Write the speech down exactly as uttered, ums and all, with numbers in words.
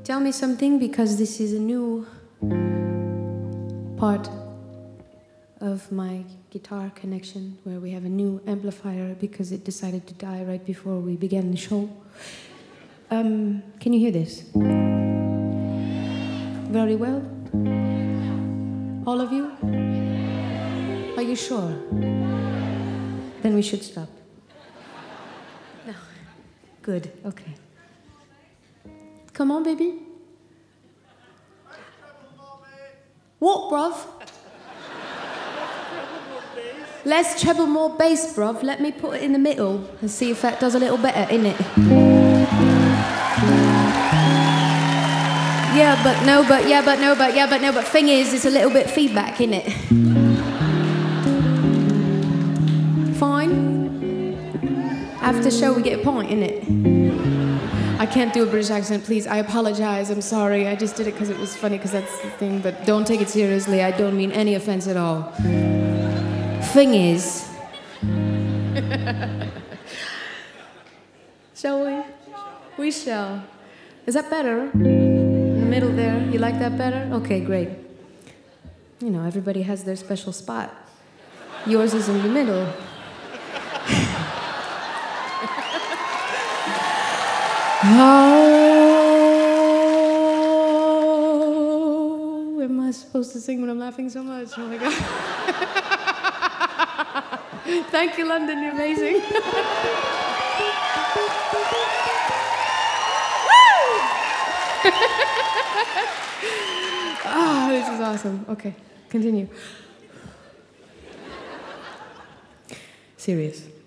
tell me something, because this is a new part of my guitar connection, where we have a new amplifier because it decided to die right before we began the show. Um, can you hear this? Very well? All of you? Are you sure? Then we should stop. No. Good, okay. Come on, baby. What, bruv? Less treble, more bass, bruv. Let me put it in the middle and see if that does a little better, innit? Yeah, but no, but yeah, but no, but yeah, but no, but thing is, it's a little bit feedback, innit? Fine. After show, we get a point, innit? I can't do a British accent, please. I apologize. I'm sorry. I just did it because it was funny, because that's the thing. But don't take it seriously. I don't mean any offense at all. Thing is... Shall we? We shall. Is that better? In the middle there? You like that better? Okay, great. You know, everybody has their special spot. Yours is in the middle. How am I supposed to sing when I'm laughing so much? Oh my God. Thank you, London, you're amazing. Oh, this is awesome. Okay, continue. Serious.